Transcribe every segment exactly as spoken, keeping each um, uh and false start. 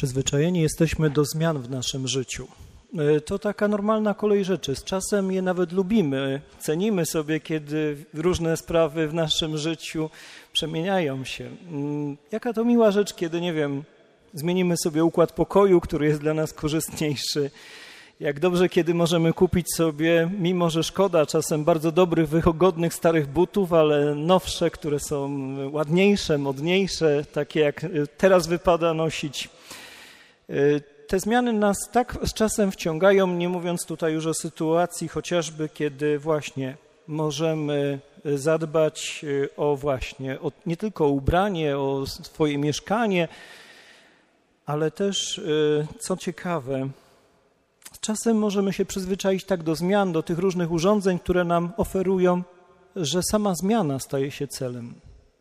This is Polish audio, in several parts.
Przyzwyczajeni jesteśmy do zmian w naszym życiu. To taka normalna kolej rzeczy. Z czasem je nawet lubimy. Cenimy sobie, kiedy różne sprawy w naszym życiu przemieniają się. Jaka to miła rzecz, kiedy, nie wiem, zmienimy sobie układ pokoju, który jest dla nas korzystniejszy. Jak dobrze, kiedy możemy kupić sobie, mimo że szkoda czasem bardzo dobrych, wygodnych, starych butów, ale nowsze, które są ładniejsze, modniejsze, takie jak teraz wypada nosić. Te zmiany nas tak z czasem wciągają, nie mówiąc tutaj już o sytuacji chociażby, kiedy właśnie możemy zadbać o właśnie, o, nie tylko o ubranie, o swoje mieszkanie, ale też, co ciekawe, z czasem możemy się przyzwyczaić tak do zmian, do tych różnych urządzeń, które nam oferują, że sama zmiana staje się celem.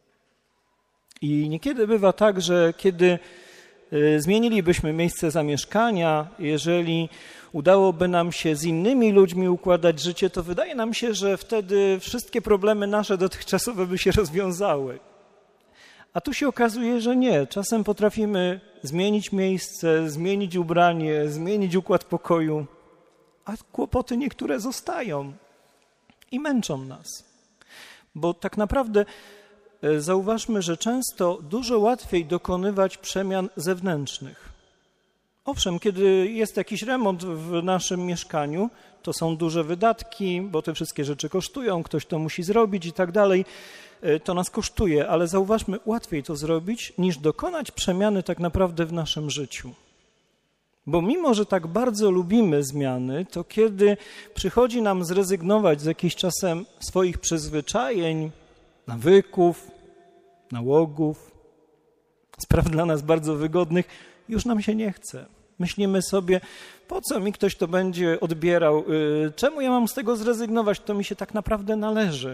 I niekiedy bywa tak, że kiedy zmienilibyśmy miejsce zamieszkania, jeżeli udałoby nam się z innymi ludźmi układać życie, to wydaje nam się, że wtedy wszystkie problemy nasze dotychczasowe by się rozwiązały. A tu się okazuje, że nie. Czasem potrafimy zmienić miejsce, zmienić ubranie, zmienić układ pokoju, a kłopoty niektóre zostają i męczą nas. Bo tak naprawdę zauważmy, że często dużo łatwiej dokonywać przemian zewnętrznych. Owszem, kiedy jest jakiś remont w naszym mieszkaniu, to są duże wydatki, bo te wszystkie rzeczy kosztują, ktoś to musi zrobić i tak dalej, to nas kosztuje, ale zauważmy, łatwiej to zrobić, niż dokonać przemiany tak naprawdę w naszym życiu. Bo mimo, że tak bardzo lubimy zmiany, to kiedy przychodzi nam zrezygnować z jakichś czasem swoich przyzwyczajeń, nawyków, nałogów, spraw dla nas bardzo wygodnych, już nam się nie chce. Myślimy sobie, po co mi ktoś to będzie odbierał, czemu ja mam z tego zrezygnować, to mi się tak naprawdę należy.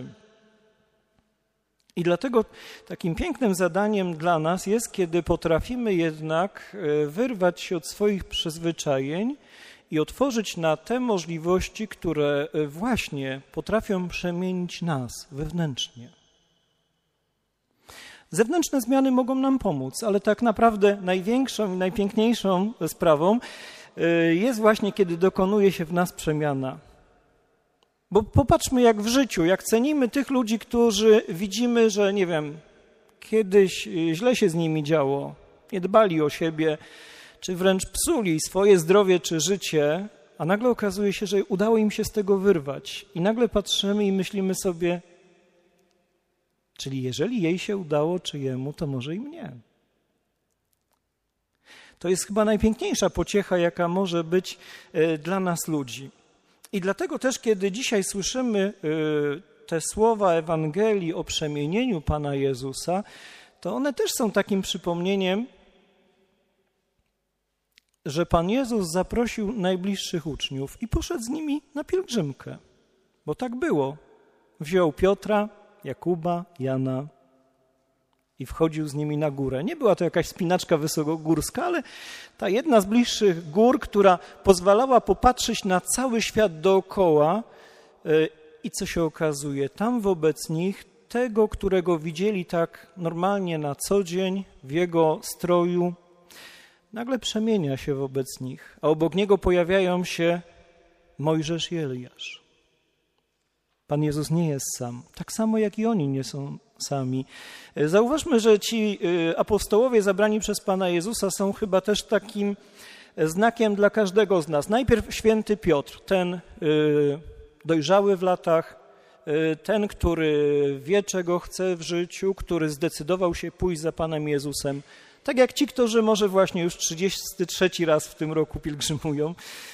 I dlatego takim pięknym zadaniem dla nas jest, kiedy potrafimy jednak wyrwać się od swoich przyzwyczajeń i otworzyć na te możliwości, które właśnie potrafią przemienić nas wewnętrznie. Zewnętrzne zmiany mogą nam pomóc, ale tak naprawdę największą i najpiękniejszą sprawą jest właśnie, kiedy dokonuje się w nas przemiana. Bo popatrzmy jak w życiu, jak cenimy tych ludzi, którzy widzimy, że nie wiem, kiedyś źle się z nimi działo, nie dbali o siebie, czy wręcz psuli swoje zdrowie czy życie, a nagle okazuje się, że udało im się z tego wyrwać. I nagle patrzymy i myślimy sobie, czyli jeżeli jej się udało, czy jemu, to może i mnie. To jest chyba najpiękniejsza pociecha, jaka może być dla nas ludzi. I dlatego też, kiedy dzisiaj słyszymy te słowa Ewangelii o przemienieniu Pana Jezusa, to one też są takim przypomnieniem, że Pan Jezus zaprosił najbliższych uczniów i poszedł z nimi na pielgrzymkę. Bo tak było. Wziął Piotra, Jakuba, Jana i wchodził z nimi na górę. Nie była to jakaś wspinaczka wysokogórska, ale ta jedna z bliższych gór, która pozwalała popatrzeć na cały świat dookoła i co się okazuje, tam wobec nich tego, którego widzieli tak normalnie na co dzień w jego stroju, nagle przemienia się wobec nich, a obok niego pojawiają się Mojżesz i Eliasz. Pan Jezus nie jest sam, tak samo jak i oni nie są sami. Zauważmy, że ci apostołowie zabrani przez Pana Jezusa są chyba też takim znakiem dla każdego z nas. Najpierw święty Piotr, ten dojrzały w latach, ten, który wie, czego chce w życiu, który zdecydował się pójść za Panem Jezusem. Tak jak ci, którzy może właśnie już trzydziesty trzeci raz w tym roku pielgrzymują.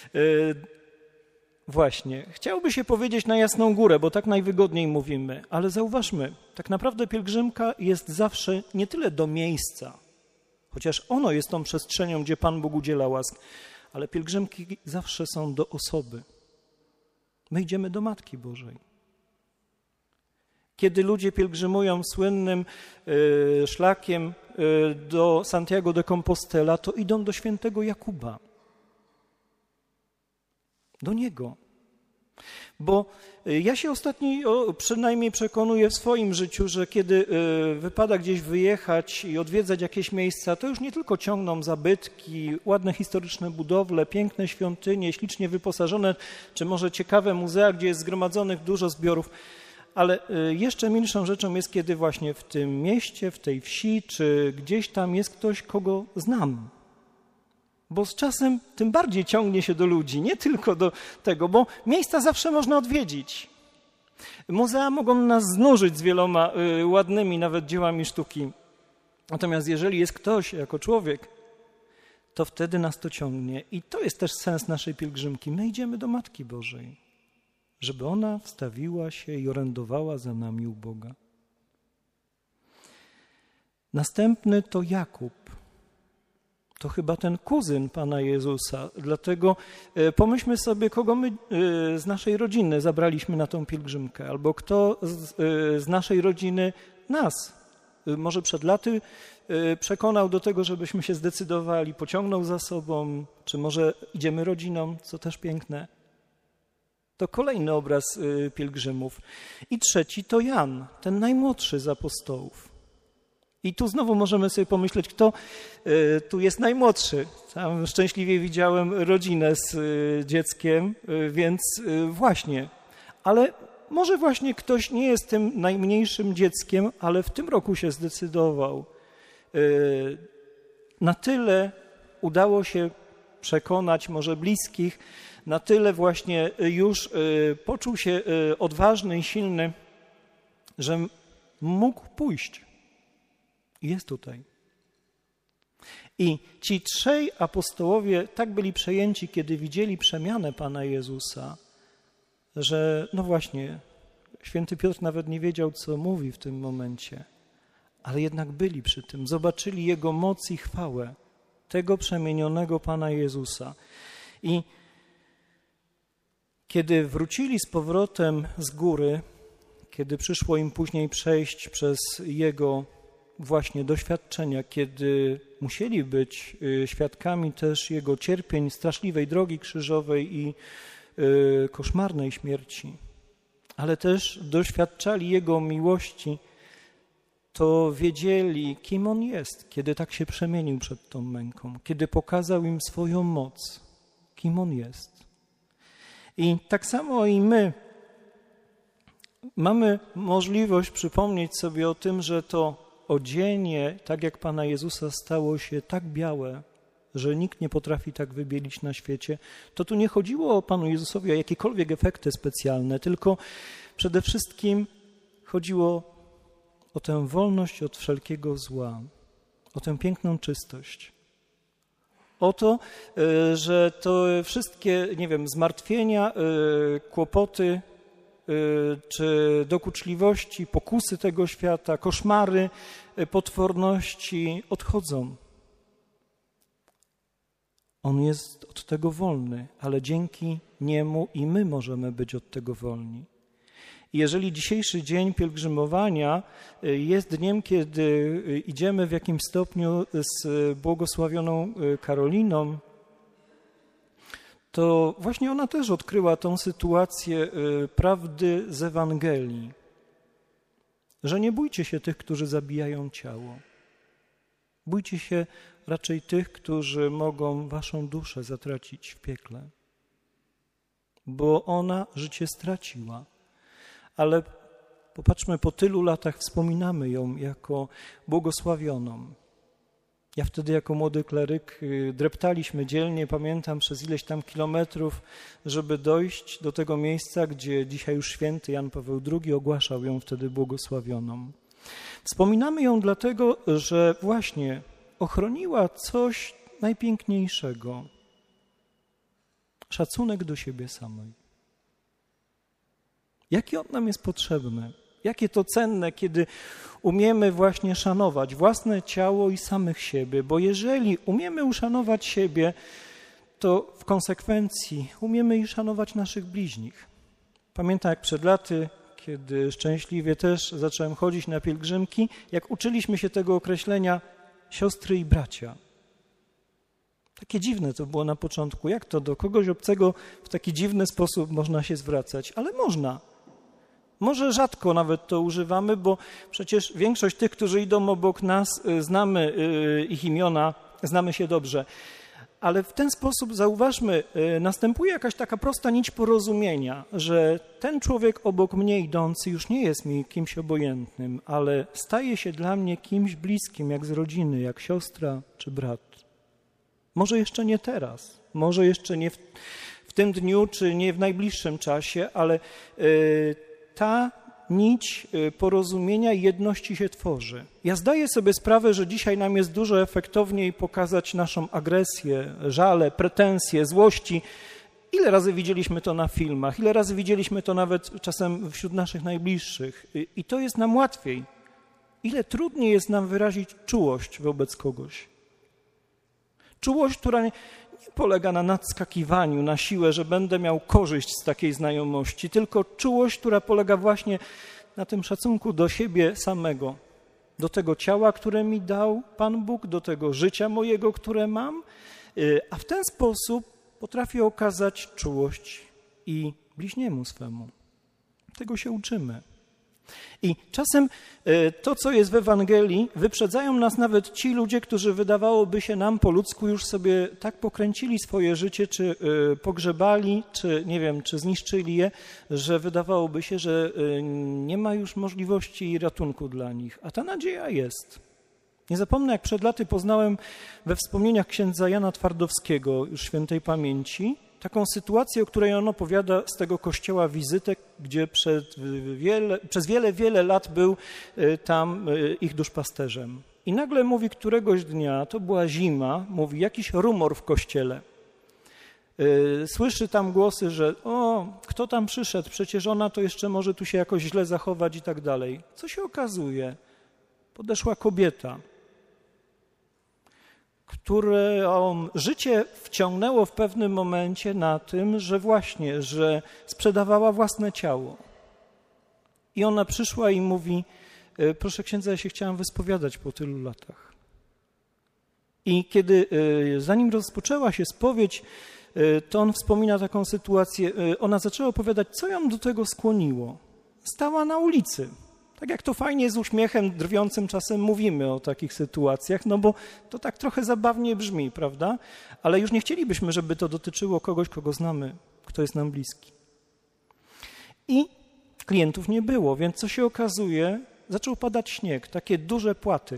Właśnie, chciałoby się powiedzieć na jasną górę, bo tak najwygodniej mówimy, ale zauważmy, tak naprawdę pielgrzymka jest zawsze nie tyle do miejsca, chociaż ono jest tą przestrzenią, gdzie Pan Bóg udziela łask, ale pielgrzymki zawsze są do osoby. My idziemy do Matki Bożej. Kiedy ludzie pielgrzymują słynnym y, szlakiem y, do Santiago de Compostela, to idą do świętego Jakuba. Do niego. Bo ja się ostatnio przynajmniej przekonuję w swoim życiu, że kiedy wypada gdzieś wyjechać i odwiedzać jakieś miejsca, to już nie tylko ciągną zabytki, ładne historyczne budowle, piękne świątynie, ślicznie wyposażone, czy może ciekawe muzea, gdzie jest zgromadzonych dużo zbiorów, ale jeszcze milszą rzeczą jest, kiedy właśnie w tym mieście, w tej wsi, czy gdzieś tam jest ktoś, kogo znam. Bo z czasem tym bardziej ciągnie się do ludzi, nie tylko do tego, bo miejsca zawsze można odwiedzić. Muzea mogą nas znużyć z wieloma y, ładnymi nawet dziełami sztuki. Natomiast jeżeli jest ktoś jako człowiek, to wtedy nas to ciągnie. I to jest też sens naszej pielgrzymki. My idziemy do Matki Bożej, żeby ona wstawiła się i orędowała za nami u Boga. Następny to Jakub. To chyba ten kuzyn Pana Jezusa. Dlatego pomyślmy sobie, kogo my z naszej rodziny zabraliśmy na tą pielgrzymkę, albo kto z, z naszej rodziny nas, może przed laty przekonał do tego, żebyśmy się zdecydowali, pociągnął za sobą, czy może idziemy rodziną, co też piękne. To kolejny obraz pielgrzymów. I trzeci to Jan, ten najmłodszy z apostołów. I tu znowu możemy sobie pomyśleć, kto y, tu jest najmłodszy. Tam szczęśliwie widziałem rodzinę z y, dzieckiem, y, więc y, właśnie. Ale może właśnie ktoś nie jest tym najmniejszym dzieckiem, ale w tym roku się zdecydował. Y, na tyle udało się przekonać może bliskich, na tyle właśnie już y, poczuł się y, odważny i silny, że mógł pójść. Jest tutaj. I ci trzej apostołowie tak byli przejęci, kiedy widzieli przemianę Pana Jezusa, że no właśnie, święty Piotr nawet nie wiedział, co mówi w tym momencie, ale jednak byli przy tym, zobaczyli Jego moc i chwałę, tego przemienionego Pana Jezusa. I kiedy wrócili z powrotem z góry, kiedy przyszło im później przejść przez Jego właśnie doświadczenia, kiedy musieli być świadkami też Jego cierpień, straszliwej drogi krzyżowej i koszmarnej śmierci, ale też doświadczali Jego miłości, to wiedzieli, kim On jest, kiedy tak się przemienił przed tą męką, kiedy pokazał im swoją moc, kim On jest. I tak samo i my mamy możliwość przypomnieć sobie o tym, że to odzienie, tak jak Pana Jezusa, stało się tak białe, że nikt nie potrafi tak wybielić na świecie. To tu nie chodziło o Panu Jezusowi o jakiekolwiek efekty specjalne, tylko przede wszystkim chodziło o tę wolność od wszelkiego zła, o tę piękną czystość. O to, że to wszystkie, nie wiem, zmartwienia, kłopoty, czy dokuczliwości, pokusy tego świata, koszmary, potworności odchodzą. On jest od tego wolny, ale dzięki Niemu i my możemy być od tego wolni. I jeżeli dzisiejszy dzień pielgrzymowania jest dniem, kiedy idziemy w jakimś stopniu z błogosławioną Karoliną, to właśnie ona też odkryła tą sytuację prawdy z Ewangelii, że nie bójcie się tych, którzy zabijają ciało. Bójcie się raczej tych, którzy mogą waszą duszę zatracić w piekle, bo ona życie straciła. Ale popatrzmy, po tylu latach wspominamy ją jako błogosławioną. Ja wtedy jako młody kleryk dreptaliśmy dzielnie, pamiętam, przez ileś tam kilometrów, żeby dojść do tego miejsca, gdzie dzisiaj już święty Jan Paweł drugi ogłaszał ją wtedy błogosławioną. Wspominamy ją dlatego, że właśnie ochroniła coś najpiękniejszego. Szacunek do siebie samej. Jaki on nam jest potrzebny? Jakie to cenne, kiedy umiemy właśnie szanować własne ciało i samych siebie, bo jeżeli umiemy uszanować siebie, to w konsekwencji umiemy i szanować naszych bliźnich. Pamiętam, jak przed laty, kiedy szczęśliwie też zacząłem chodzić na pielgrzymki, jak uczyliśmy się tego określenia siostry i bracia. Takie dziwne to było na początku. Jak to do kogoś obcego w taki dziwny sposób można się zwracać? Ale można. Może rzadko nawet to używamy, bo przecież większość tych, którzy idą obok nas, znamy ich imiona, znamy się dobrze. Ale w ten sposób, zauważmy, następuje jakaś taka prosta nić porozumienia, że ten człowiek obok mnie idący już nie jest mi kimś obojętnym, ale staje się dla mnie kimś bliskim, jak z rodziny, jak siostra czy brat. Może jeszcze nie teraz, może jeszcze nie w, w tym dniu, czy nie w najbliższym czasie, ale y, ta nić porozumienia i jedności się tworzy. Ja zdaję sobie sprawę, że dzisiaj nam jest dużo efektowniej pokazać naszą agresję, żale, pretensje, złości. Ile razy widzieliśmy to na filmach, ile razy widzieliśmy to nawet czasem wśród naszych najbliższych. I to jest nam łatwiej. Ile trudniej jest nam wyrazić czułość wobec kogoś. Czułość, która nie polega na nadskakiwaniu, na siłę, że będę miał korzyść z takiej znajomości, tylko czułość, która polega właśnie na tym szacunku do siebie samego, do tego ciała, które mi dał Pan Bóg, do tego życia mojego, które mam, a w ten sposób potrafię okazać czułość i bliźniemu swemu. Tego się uczymy. I czasem to, co jest w Ewangelii, wyprzedzają nas nawet ci ludzie, którzy wydawałoby się nam po ludzku już sobie tak pokręcili swoje życie, czy pogrzebali, czy nie wiem, czy zniszczyli je, że wydawałoby się, że nie ma już możliwości ratunku dla nich. A ta nadzieja jest. Nie zapomnę, jak przed laty poznałem we wspomnieniach księdza Jana Twardowskiego, już świętej pamięci, taką sytuację, o której on opowiada z tego kościoła wizytę, gdzie przed wiele, przez wiele, wiele lat był tam ich duszpasterzem. I nagle mówi któregoś dnia, to była zima, mówi jakiś rumor w kościele. Słyszy tam głosy, że o, kto tam przyszedł, przecież ona to jeszcze może tu się jakoś źle zachować i tak dalej. Co się okazuje? Podeszła kobieta, którą życie wciągnęło w pewnym momencie na tym, że właśnie, że sprzedawała własne ciało. I ona przyszła i mówi, proszę księdza, ja się chciałam wyspowiadać po tylu latach. I kiedy, zanim rozpoczęła się spowiedź, to on wspomina taką sytuację, ona zaczęła opowiadać, co ją do tego skłoniło. Stała na ulicy. Tak jak to fajnie z uśmiechem drwiącym czasem mówimy o takich sytuacjach, no bo to tak trochę zabawnie brzmi, prawda? Ale już nie chcielibyśmy, żeby to dotyczyło kogoś, kogo znamy, kto jest nam bliski. I klientów nie było, więc co się okazuje, zaczął padać śnieg, takie duże płaty.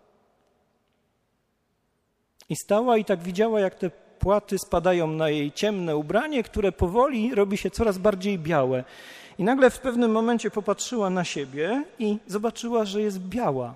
I stała i tak widziała, jak te płaty spadają na jej ciemne ubranie, które powoli robi się coraz bardziej białe. I nagle w pewnym momencie popatrzyła na siebie i zobaczyła, że jest biała.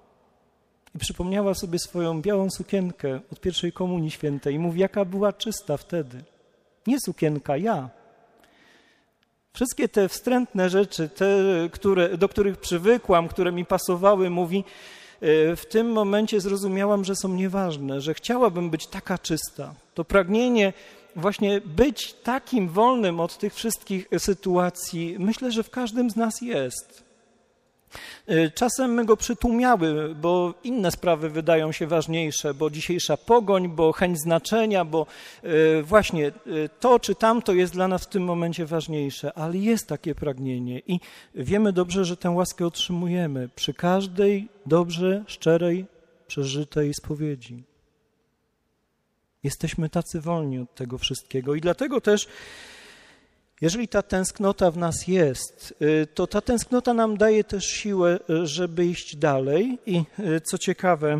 I przypomniała sobie swoją białą sukienkę od pierwszej komunii świętej i mówi, jaka była czysta wtedy. Nie sukienka, ja. Wszystkie te wstrętne rzeczy, te, które, do których przywykłam, które mi pasowały, mówi, w tym momencie zrozumiałam, że są nieważne, że chciałabym być taka czysta. To pragnienie właśnie być takim wolnym od tych wszystkich sytuacji, myślę, że w każdym z nas jest. Czasem my go przytłumiały, bo inne sprawy wydają się ważniejsze, bo dzisiejsza pogoń, bo chęć znaczenia, bo właśnie to czy tamto jest dla nas w tym momencie ważniejsze, ale jest takie pragnienie i wiemy dobrze, że tę łaskę otrzymujemy przy każdej dobrze, szczerej, przeżytej spowiedzi. Jesteśmy tacy wolni od tego wszystkiego i dlatego też, jeżeli ta tęsknota w nas jest, to ta tęsknota nam daje też siłę, żeby iść dalej i co ciekawe,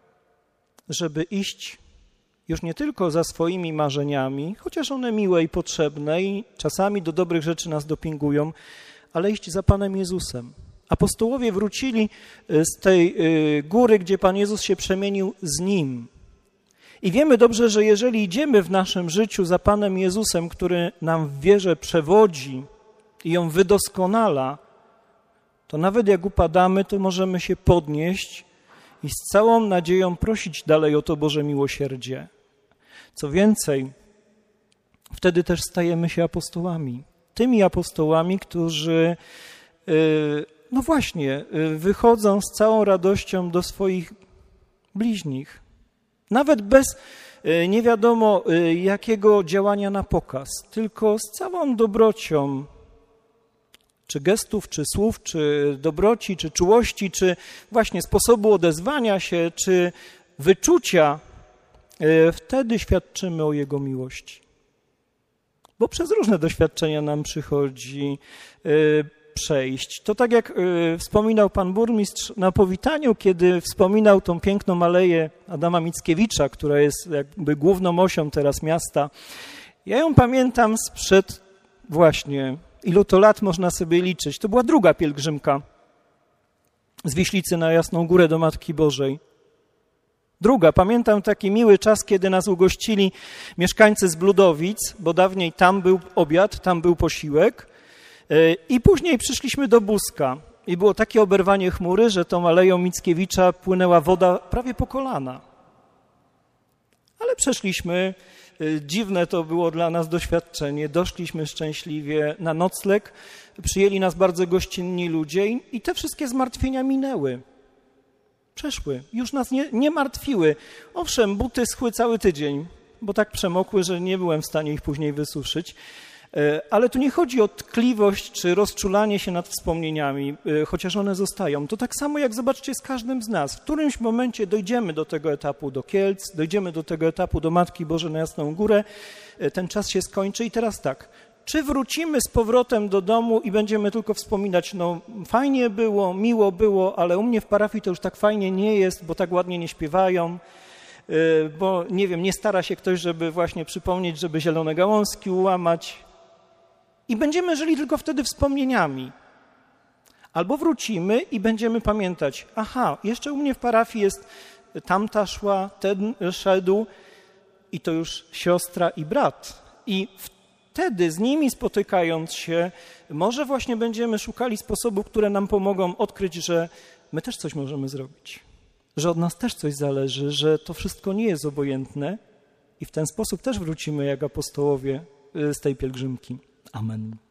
żeby iść już nie tylko za swoimi marzeniami, chociaż one miłe i potrzebne i czasami do dobrych rzeczy nas dopingują, ale iść za Panem Jezusem. Apostołowie wrócili z tej góry, gdzie Pan Jezus się przemienił z Nim. I wiemy dobrze, że jeżeli idziemy w naszym życiu za Panem Jezusem, który nam w wierze przewodzi i ją wydoskonala, to nawet jak upadamy, to możemy się podnieść i z całą nadzieją prosić dalej o to Boże miłosierdzie. Co więcej, wtedy też stajemy się apostołami. Tymi apostołami, którzy, no właśnie, wychodzą z całą radością do swoich bliźnich. Nawet bez nie wiadomo jakiego działania na pokaz, tylko z całą dobrocią, czy gestów, czy słów, czy dobroci, czy czułości, czy właśnie sposobu odezwania się, czy wyczucia, wtedy świadczymy o Jego miłości. Bo przez różne doświadczenia nam przychodzi przejść. To tak jak wspominał pan burmistrz na powitaniu, kiedy wspominał tą piękną aleję Adama Mickiewicza, która jest jakby główną osią teraz miasta. Ja ją pamiętam sprzed właśnie, ilu to lat można sobie liczyć. To była druga pielgrzymka z Wiślicy na Jasną Górę do Matki Bożej. Druga. Pamiętam taki miły czas, kiedy nas ugościli mieszkańcy z Bludowic, bo dawniej tam był obiad, tam był posiłek. I później przyszliśmy do Buska i było takie oberwanie chmury, że tą aleją Mickiewicza płynęła woda prawie po kolana. Ale przeszliśmy, dziwne to było dla nas doświadczenie, doszliśmy szczęśliwie na nocleg, przyjęli nas bardzo gościnni ludzie i, i te wszystkie zmartwienia minęły. Przeszły, już nas nie, nie martwiły. Owszem, buty schły cały tydzień, bo tak przemokły, że nie byłem w stanie ich później wysuszyć. Ale tu nie chodzi o tkliwość czy rozczulanie się nad wspomnieniami, chociaż one zostają. To tak samo jak zobaczcie z każdym z nas. W którymś momencie dojdziemy do tego etapu do Kielc, dojdziemy do tego etapu do Matki Bożej na Jasną Górę, ten czas się skończy i teraz tak. Czy wrócimy z powrotem do domu i będziemy tylko wspominać, no fajnie było, miło było, ale u mnie w parafii to już tak fajnie nie jest, bo tak ładnie nie śpiewają, bo nie wiem, nie stara się ktoś, żeby właśnie przypomnieć, żeby zielone gałązki ułamać. I będziemy żyli tylko wtedy wspomnieniami. Albo wrócimy i będziemy pamiętać, aha, jeszcze u mnie w parafii jest tamta szła, ten szedł i to już siostra i brat. I wtedy z nimi spotykając się, może właśnie będziemy szukali sposobów, które nam pomogą odkryć, że my też coś możemy zrobić. Że od nas też coś zależy, że to wszystko nie jest obojętne i w ten sposób też wrócimy jak apostołowie z tej pielgrzymki. Amen.